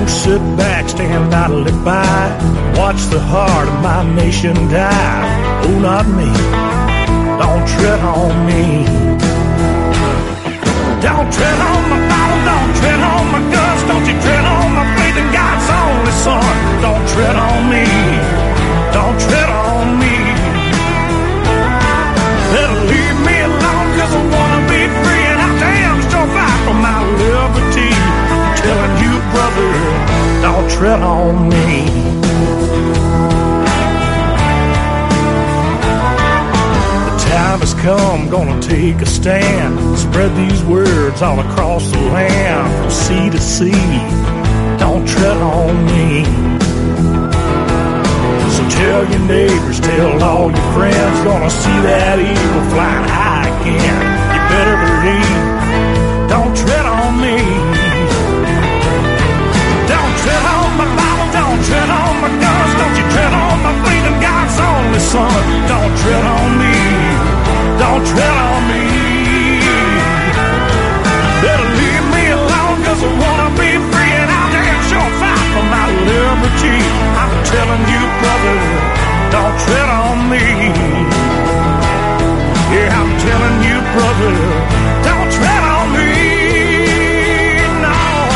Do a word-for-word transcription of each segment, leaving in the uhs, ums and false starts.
Don't sit back, stand idly by. Watch the heart of my nation die. Oh, not me. Don't tread on me. Don't tread on my Bible, don't tread on my guts. Don't you tread on my faith in God's only Son. Don't tread on me. Don't tread on me. Better leave me alone, cause I wanna be free, and I damn sure fight for my liberty. I'm telling you, brother, don't tread on me. Time has come, gonna take a stand. Spread these words all across the land, from sea to sea. Don't tread on me. So tell your neighbors, tell all your friends, gonna see that eagle flying high again. You better believe, don't tread on me. Don't tread on my Bible, don't tread on my guns. Don't you tread on my faith in God's only Son. Don't tread on me. Don't tread on me. Better leave me alone, cause I wanna be free, and I'll damn sure fight for my liberty. I'm telling you, brother, don't tread on me. Yeah, I'm telling you, brother, don't tread on me. No.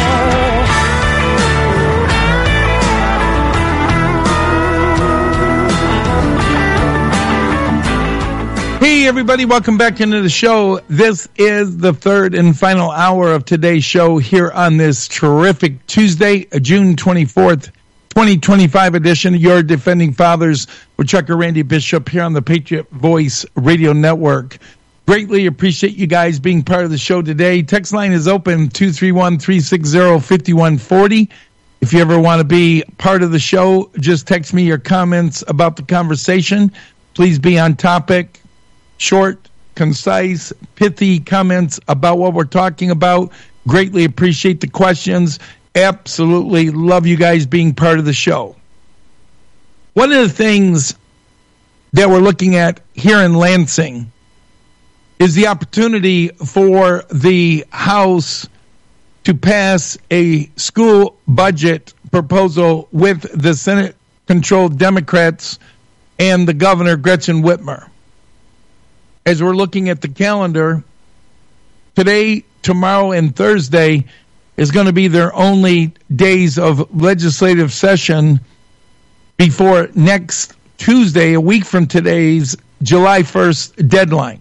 Hey, everybody, welcome back into the show. This is the third and final hour of today's show here on this terrific Tuesday, June twenty-fourth, twenty twenty-five edition of Your Defending Fathers with Chuck and Randy Bishop here on the Patriot Voice Radio Network. Greatly appreciate you guys being part of the show today. Text line is open, two three one, three six zero, five one four zero. If you ever want to be part of the show, just text me your comments about the conversation. Please be on topic. Short, concise, pithy comments about what we're talking about. Greatly appreciate the questions. Absolutely love you guys being part of the show. One of the things that we're looking at here in Lansing is the opportunity for the House to pass a school budget proposal with the Senate-controlled Democrats and the Governor, Gretchen Whitmer. As we're looking at the calendar, today, tomorrow, and Thursday is going to be their only days of legislative session before next Tuesday, a week from today's July first deadline.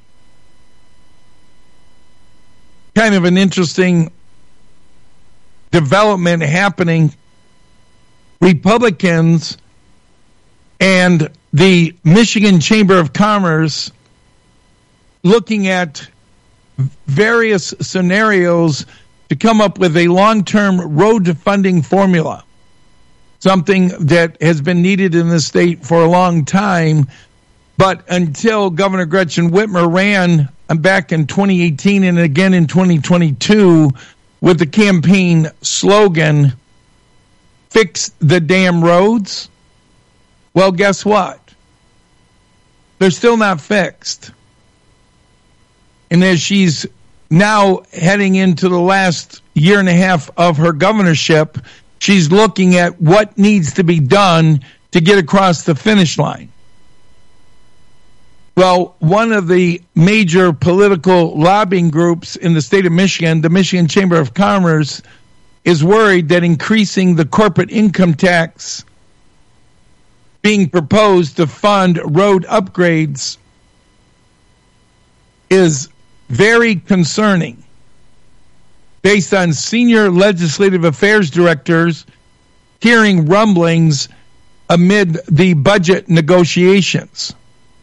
Kind of an interesting development happening. Republicans and the Michigan Chamber of Commerce looking at various scenarios to come up with a long-term road funding formula, something that has been needed in the state for a long time. But until Governor Gretchen Whitmer ran back in twenty eighteen and again in twenty twenty-two with the campaign slogan, "Fix the damn roads," well, guess what? They're still not fixed. And as she's now heading into the last year and a half of her governorship, she's looking at what needs to be done to get across the finish line. Well, one of the major political lobbying groups in the state of Michigan, the Michigan Chamber of Commerce, is worried that increasing the corporate income tax being proposed to fund road upgrades is very concerning, based on senior legislative affairs directors hearing rumblings amid the budget negotiations.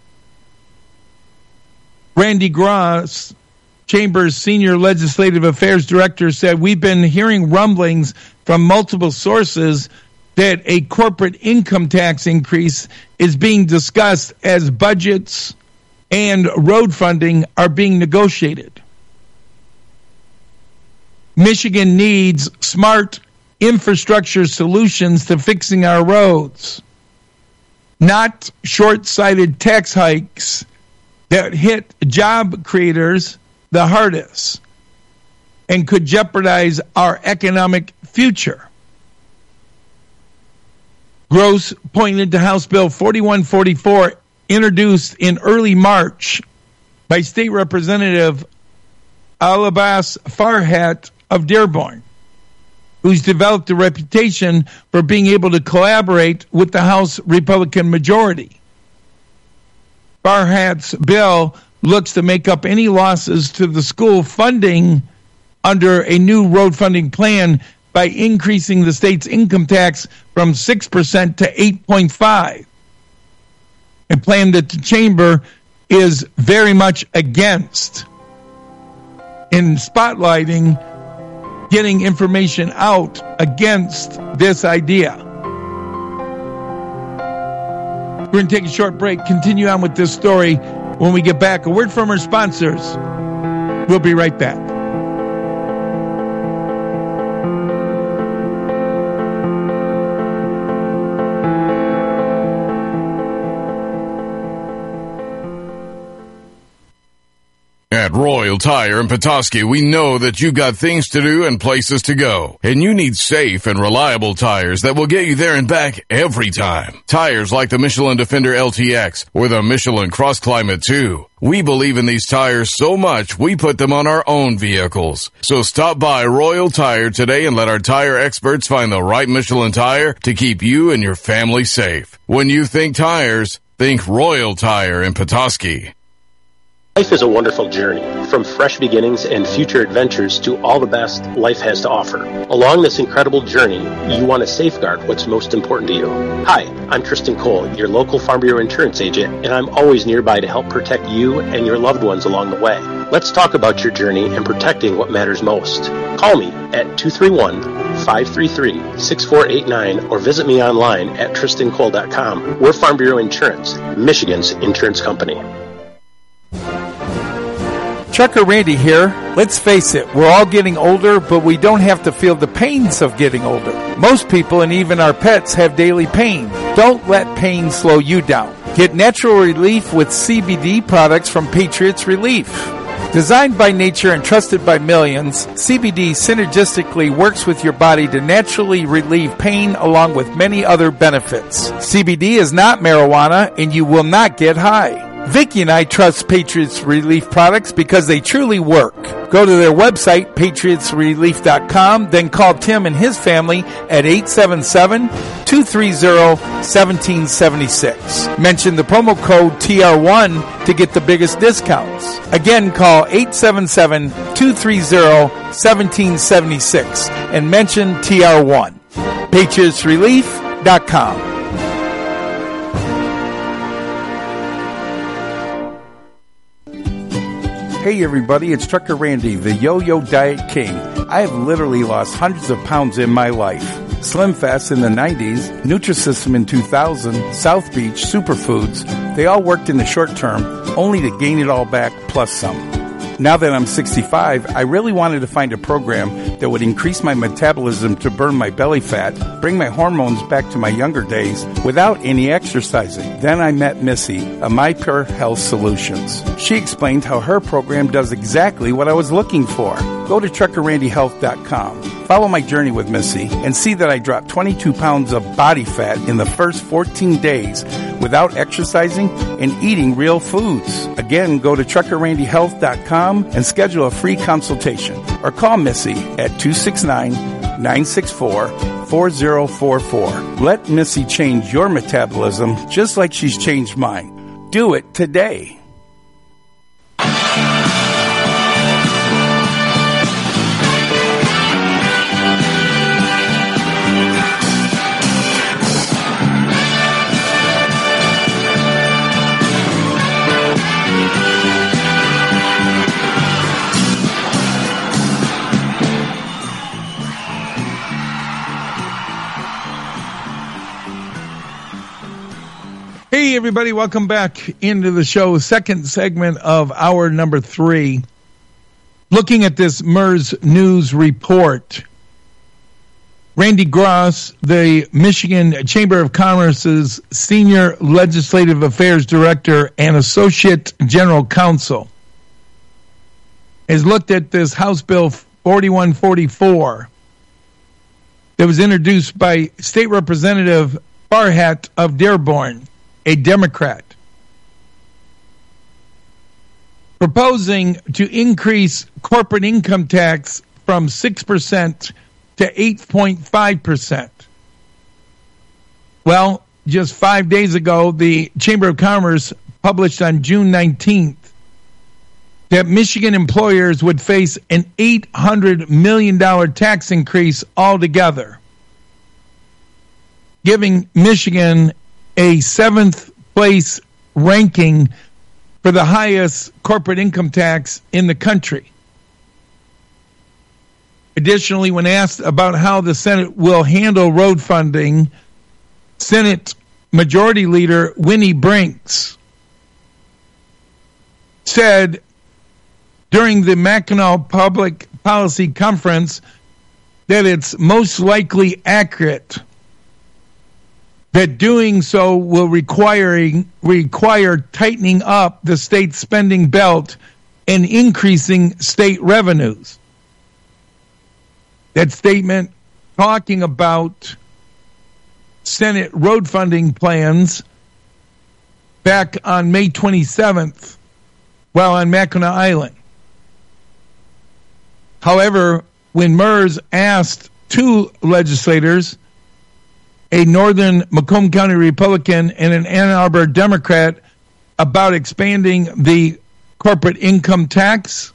Randy Gross, Chamber's senior legislative affairs director, said, "We've been hearing rumblings from multiple sources that a corporate income tax increase is being discussed as budgets and road funding are being negotiated. Michigan needs smart infrastructure solutions to fixing our roads, not short-sighted tax hikes that hit job creators the hardest and could jeopardize our economic future." Gross pointed to House Bill forty-one forty-four, introduced in early March by State Representative Alabas Farhat of Dearborn, who's developed a reputation for being able to collaborate with the House Republican majority. Farhat's bill looks to make up any losses to the school funding under a new road funding plan by increasing the state's income tax from six percent to eight point five. A plan that the chamber is very much against in spotlighting, getting information out against this idea. We're going to take a short break, continue on with this story. When we get back, a word from our sponsors. We'll be right back. At Royal Tire in Petoskey, we know that you've got things to do and places to go, and you need safe and reliable tires that will get you there and back every time. Tires like the Michelin Defender L T X or the Michelin Cross Climate two. We believe in these tires so much, we put them on our own vehicles. So stop by Royal Tire today and let our tire experts find the right Michelin tire to keep you and your family safe. When you think tires, think Royal Tire in Petoskey. Life is a wonderful journey, from fresh beginnings and future adventures to all the best life has to offer. Along this incredible journey, you want to safeguard what's most important to you. Hi, I'm Tristan Cole, your local Farm Bureau insurance agent, and I'm always nearby to help protect you and your loved ones along the way. Let's talk about your journey and protecting what matters most. Call me at two three one, five three three, six four eight nine or visit me online at tristan cole dot com. We're Farm Bureau Insurance, Michigan's insurance company. Trucker Randy here. Let's face it, we're all getting older, but we don't have to feel the pains of getting older. Most people and even our pets have daily pain. Don't let pain slow you down. Get natural relief with C B D products from Patriots Relief. Designed by nature and trusted by millions, C B D synergistically works with your body to naturally relieve pain along with many other benefits. C B D is not marijuana and you will not get high. Vicki and I trust Patriots Relief products because they truly work. Go to their website, patriots relief dot com, then call Tim and his family at eight seven seven, two three zero, one seven seven six. Mention the promo code T R one to get the biggest discounts. Again, call eight seven seven, two three zero, one seven seven six and mention T R one. patriots relief dot com. Hey everybody, it's Trucker Randy, the Yo-Yo Diet King. I have literally lost hundreds of pounds in my life. Slim Fast in the nineties, Nutrisystem in two thousand, South Beach, Superfoods, they all worked in the short term, only to gain it all back plus some. Now that I'm sixty-five, I really wanted to find a program that would increase my metabolism to burn my belly fat, bring my hormones back to my younger days without any exercising. Then I met Missy of My Pure Health Solutions. She explained how her program does exactly what I was looking for. Go to trucker randy health dot com. Follow my journey with Missy and see that I dropped twenty-two pounds of body fat in the first fourteen days without exercising and eating real foods. Again, go to trucker randy health dot com and schedule a free consultation or call Missy at two six nine, nine six four, four zero four four. Let Missy change your metabolism just like she's changed mine. Do it today. Hey, everybody, welcome back into the show. Second segment of hour number three. Looking at this MERS News report, Randy Gross, the Michigan Chamber of Commerce's Senior Legislative Affairs Director and Associate General Counsel, has looked at this House Bill forty-one forty-four that was introduced by State Representative Farhat of Dearborn, a Democrat, proposing to increase corporate income tax from six percent to eight point five percent. Well, just five days ago, the Chamber of Commerce published on June nineteenth that Michigan employers would face an eight hundred million dollars tax increase altogether, giving Michigan a seventh place ranking for the highest corporate income tax in the country. Additionally, when asked about how the Senate will handle road funding, Senate Majority Leader Winnie Brinks said during the Mackinac Public Policy Conference that it's most likely accurate that doing so will require, require tightening up the state spending belt and increasing state revenues. That statement talking about Senate road funding plans back on May twenty-seventh while on Mackinac Island. However, when MERS asked two legislators, a northern Macomb County Republican and an Ann Arbor Democrat, about expanding the corporate income tax,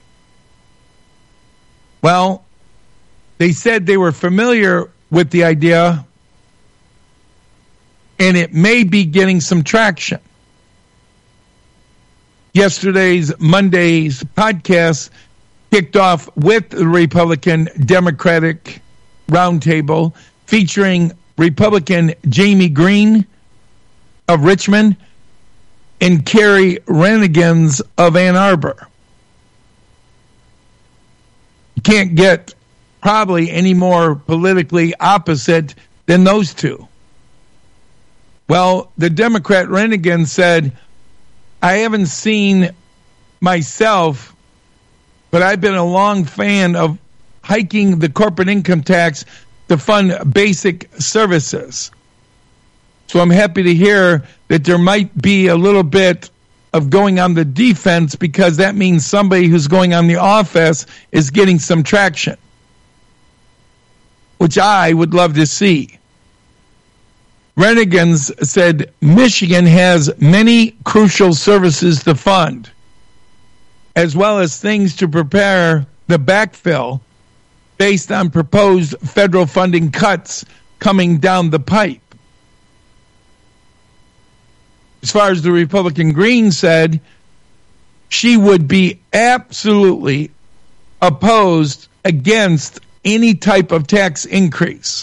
well, they said they were familiar with the idea and it may be getting some traction. Yesterday's Monday's podcast kicked off with the Republican Democratic Roundtable featuring Republican Jamie Green of Richmond and Carrie Renegans of Ann Arbor. You can't get probably any more politically opposite than those two. Well, the Democrat Renegan said, I haven't seen myself, but I've been a long fan of hiking the corporate income tax to fund basic services. So I'm happy to hear that there might be a little bit of going on the defense because that means somebody who's going on the offense is getting some traction, which I would love to see. Renegans said Michigan has many crucial services to fund, as well as things to prepare the backfill based on proposed federal funding cuts coming down the pipe. As far as the Republican Green said, she would be absolutely opposed against any type of tax increase,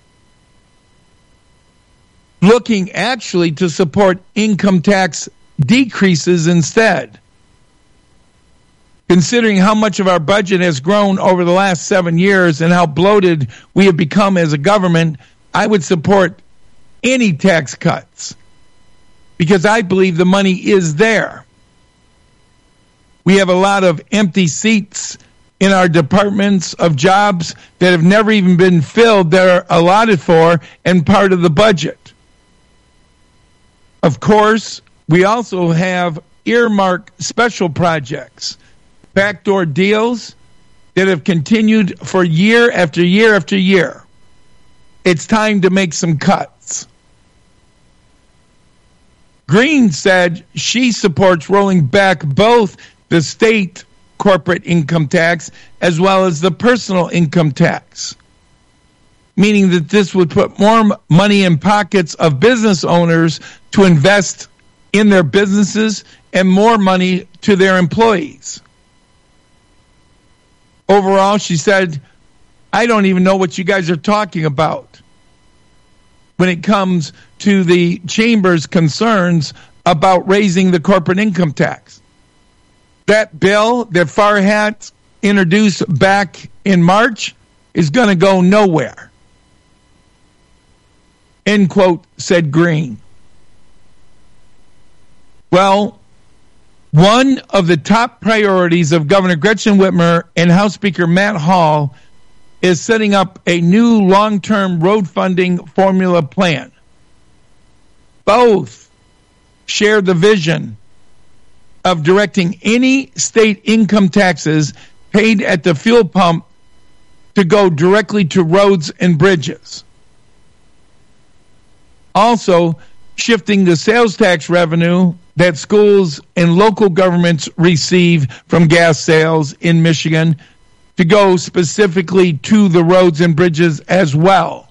looking actually to support income tax decreases instead. Considering how much of our budget has grown over the last seven years and how bloated we have become as a government, I would support any tax cuts because I believe the money is there. We have a lot of empty seats in our departments of jobs that have never even been filled that are allotted for and part of the budget. Of course, we also have earmarked special projects, backdoor deals that have continued for year after year after year. It's time to make some cuts. Green said she supports rolling back both the state corporate income tax as well as the personal income tax, meaning that this would put more money in pockets of business owners to invest in their businesses and more money to their employees. Overall, she said, I don't even know what you guys are talking about when it comes to the chamber's concerns about raising the corporate income tax. That bill that Farhat introduced back in March is going to go nowhere. End quote, said Green. Well, one of the top priorities of Governor Gretchen Whitmer and House Speaker Matt Hall is setting up a new long-term road funding formula plan. both share the vision of directing any state income taxes paid at the fuel pump to go directly to roads and bridges. Also, shifting the sales tax revenue that schools and local governments receive from gas sales in Michigan to go specifically to the roads and bridges as well.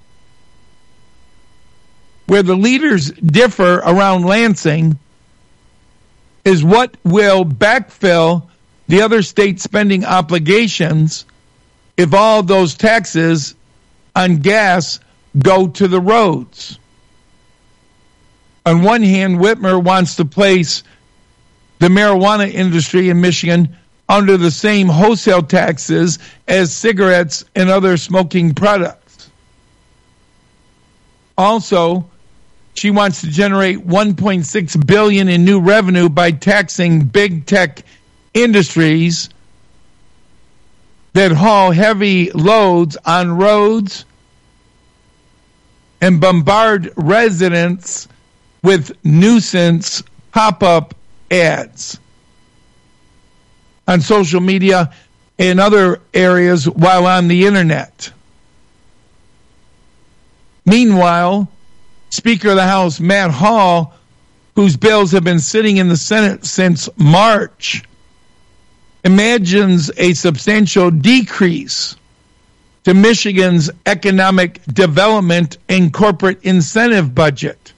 Where the leaders differ around Lansing is what will backfill the other state spending obligations if all those taxes on gas go to the roads. On one hand, Whitmer wants to place the marijuana industry in Michigan under the same wholesale taxes as cigarettes and other smoking products. Also, she wants to generate one point six billion dollars in new revenue by taxing big tech industries that haul heavy loads on roads and bombard residents with nuisance pop-up ads on social media and other areas while on the internet. Meanwhile, Speaker of the House Matt Hall, whose bills have been sitting in the Senate since March, imagines a substantial decrease to Michigan's economic development and corporate incentive budget,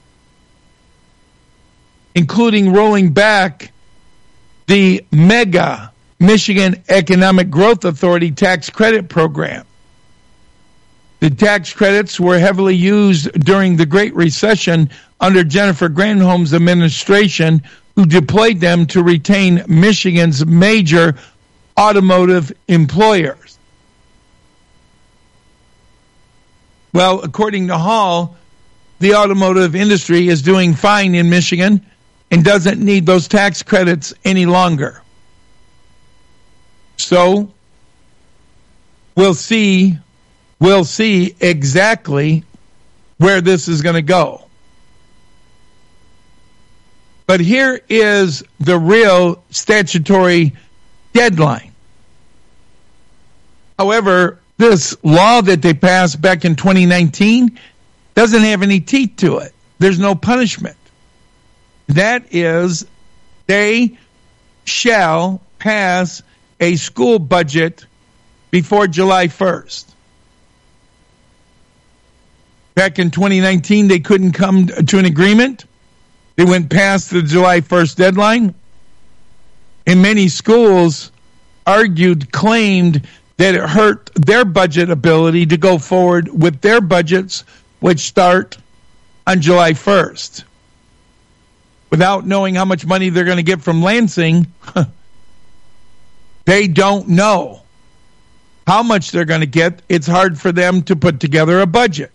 including rolling back the mega Michigan Economic Growth Authority tax credit program. The tax credits were heavily used during the Great Recession under Jennifer Granholm's administration, who deployed them to retain Michigan's major automotive employers. Well, according to Hall, the automotive industry is doing fine in Michigan and doesn't need those tax credits any longer. So, we'll see, we'll see exactly where this is going to go. But here is the real statutory deadline. However, this law that they passed back in twenty nineteen doesn't have any teeth to it. There's no punishment. That is, they shall pass a school budget before July first. Back in twenty nineteen, they couldn't come to an agreement. They went past the July first deadline. And many schools argued, claimed that it hurt their budget ability to go forward with their budgets, which start on July first. Without knowing how much money they're going to get from Lansing, they don't know how much they're going to get. It's hard for them to put together a budget.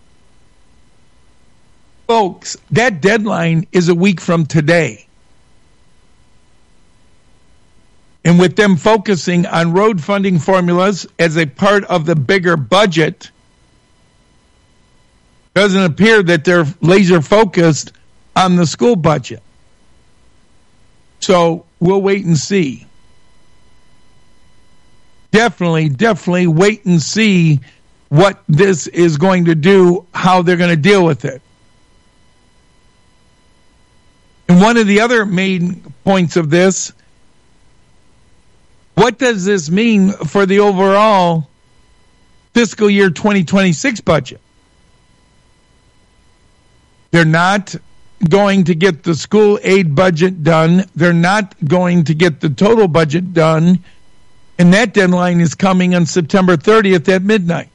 Folks, that deadline is a week from today. And with them focusing on road funding formulas as a part of the bigger budget, doesn't appear that they're laser focused on the school budget. So we'll wait and see. Definitely, definitely wait and see what this is going to do, how they're going to deal with it. And one of the other main points of this, what does this mean for the overall fiscal year twenty twenty-six budget? They're not going to get the school aid budget done. They're not going to get the total budget done. And that deadline is coming on September thirtieth at midnight.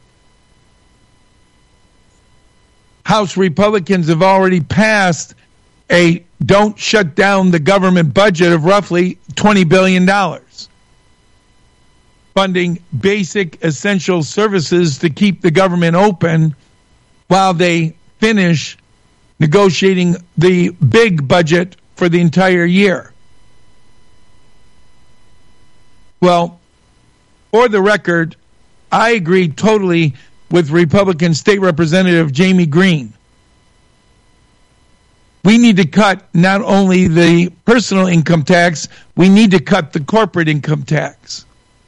House Republicans have already passed a don't shut down the government budget of roughly twenty billion dollars, funding basic essential services to keep the government open while they finish negotiating the big budget for the entire year. Well, for the record, I agree totally with Republican State Representative Jamie Green. we need to cut not only the personal income tax, we need to cut the corporate income tax.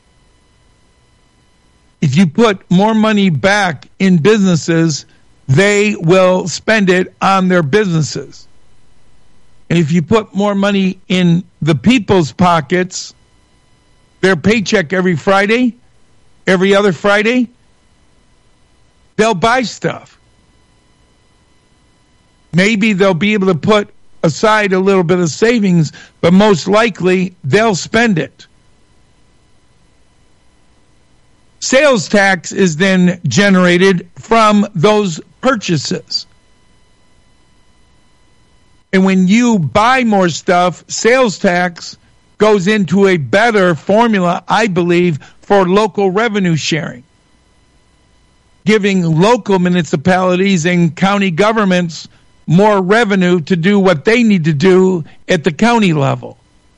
If you put more money back in businesses, they will spend it on their businesses. And if you put more money in the people's pockets, their paycheck every Friday, every other Friday, they'll buy stuff. Maybe they'll be able to put aside a little bit of savings, but most likely they'll spend it. Sales tax is then generated from those purchases. And when you buy more stuff, sales tax goes into a better formula, I believe, for local revenue sharing, giving local municipalities and county governments more revenue to do what they need to do at the county level.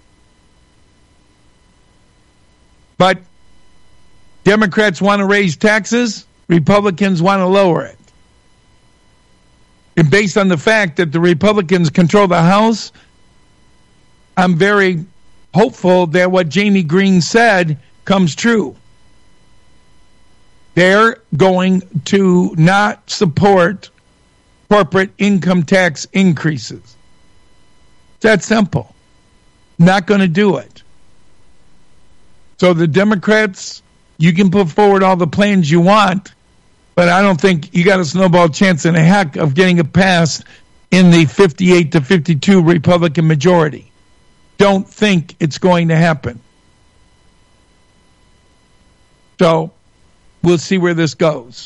But Democrats want to raise taxes, Republicans want to lower it. And based on the fact that the Republicans control the House, I'm very hopeful that what Jamie Green said comes true. They're going to not support corporate income tax increases. It's that simple. Not going to do it. So the Democrats, you can put forward all the plans you want, but I don't think you got a snowball chance in a heck of getting it passed in the fifty-eight to fifty-two Republican majority. Don't think it's going to happen. So we'll see where this goes.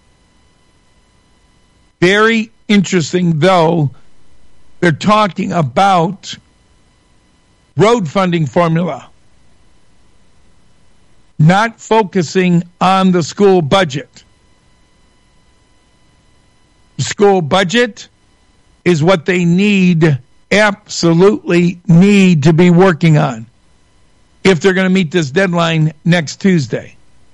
Very interesting, though, they're talking about road funding formula, not focusing on the school budget. The school budget is what they need, absolutely need to be working on if they're going to meet this deadline next Tuesday.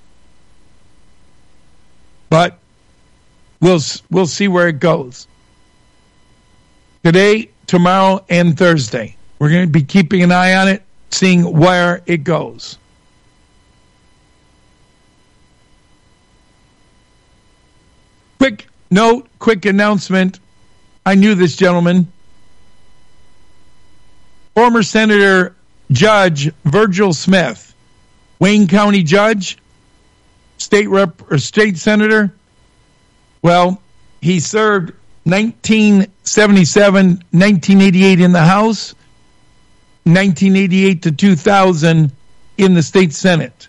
But we'll we'll see where it goes. Today, tomorrow, and Thursday, we're going to be keeping an eye on it, seeing where it goes. Quick note, quick announcement. I knew this gentleman. Former Senator Judge Virgil Smith, Wayne County Judge, state rep or state senator. Well, he served nineteen seventy-seven, nineteen eighty-eight in the House, nineteen eighty-eight to two thousand in the state Senate.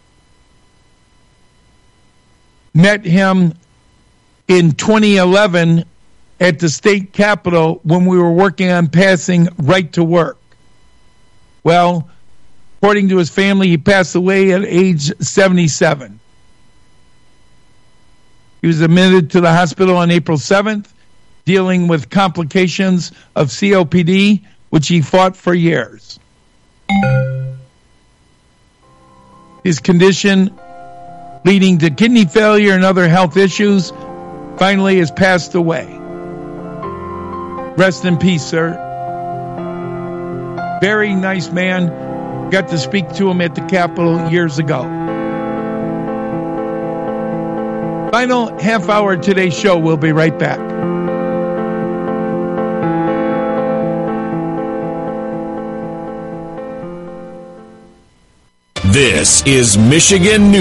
Met him in twenty eleven at the state capitol when we were working on passing right to work. Well, according to his family, he passed away at age seventy-seven. He was admitted to the hospital on April seventh, dealing with complications of C O P D, which he fought for years. His condition, leading to kidney failure and other health issues, finally has passed away. Rest in peace, sir. Very nice man. Got to speak to him at the Capitol years ago. Final half hour of today's show. We'll be right back. This is Michigan News.